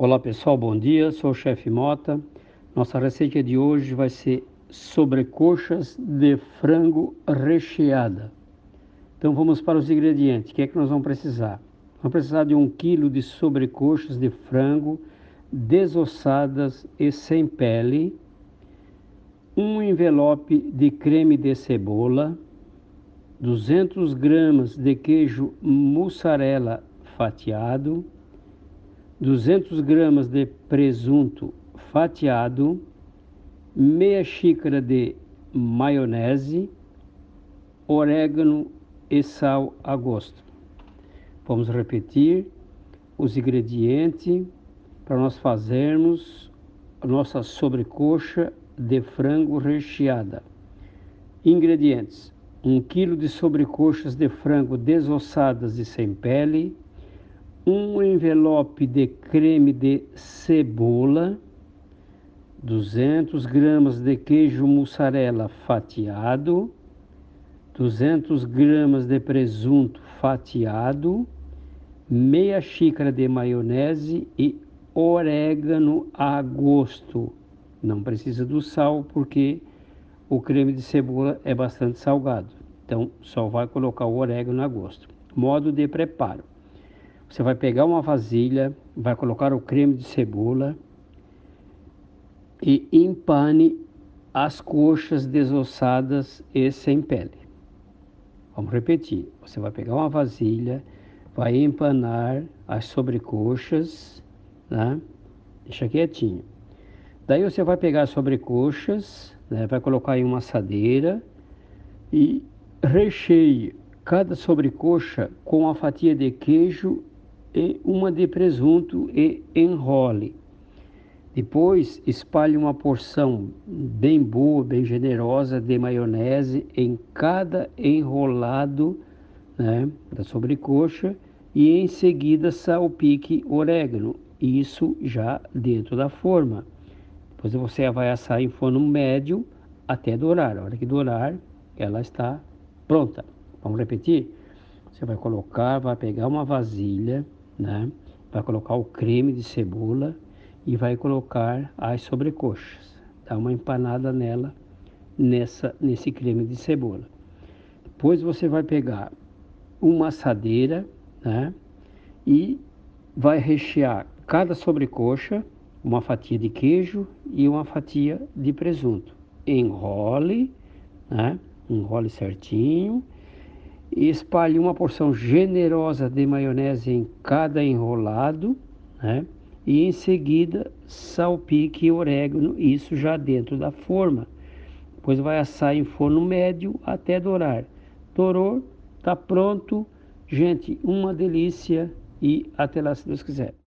Olá pessoal, bom dia, sou o chefe Mota. Nossa receita de hoje vai ser sobrecoxas de frango recheada. Então vamos para os ingredientes. O que é que nós vamos precisar? Vamos precisar de 1 kg de sobrecoxas de frango desossadas e sem pele, um envelope de creme de cebola, 200 gramas de queijo mussarela fatiado, 200 gramas de presunto fatiado, meia xícara de maionese, orégano e sal a gosto. Vamos repetir os ingredientes para nós fazermos a nossa sobrecoxa de frango recheada. Ingredientes: 1 kg de sobrecoxas de frango desossadas e sem pele, um envelope de creme de cebola, 200 gramas de queijo mussarela fatiado, 200 gramas de presunto fatiado, meia xícara de maionese e orégano a gosto. Não precisa do sal porque o creme de cebola é bastante salgado, então só vai colocar o orégano a gosto. Modo de preparo: você vai pegar uma vasilha, vai colocar o creme de cebola e empane as coxas desossadas e sem pele. Vamos repetir. Você vai pegar uma vasilha, vai empanar as sobrecoxas, né? Deixa quietinho. Daí você vai pegar as sobrecoxas, né? Vai colocar em uma assadeira e recheie cada sobrecoxa com uma fatia de queijo e uma de presunto e enrole. Depois espalhe uma porção bem boa, bem generosa de maionese em cada enrolado, né, da sobrecoxa, e em seguida salpique orégano, isso já dentro da forma. Depois você vai assar em forno médio até dourar. A hora que dourar, ela está pronta. Vamos repetir? Você vai colocar, vai pegar uma vasilha, né? Vai colocar o creme de cebola e vai colocar as sobrecoxas. Dá uma empanada nela, nesse creme de cebola. Depois você vai pegar uma assadeira, né? E vai rechear cada sobrecoxa, uma fatia de queijo e uma fatia de presunto. Enrole, né? Enrole certinho. E espalhe uma porção generosa de maionese em cada enrolado, né? E em seguida salpique orégano, isso já dentro da forma. Depois vai assar em forno médio até dourar. Dourou, está pronto. Gente, uma delícia, e até lá se Deus quiser.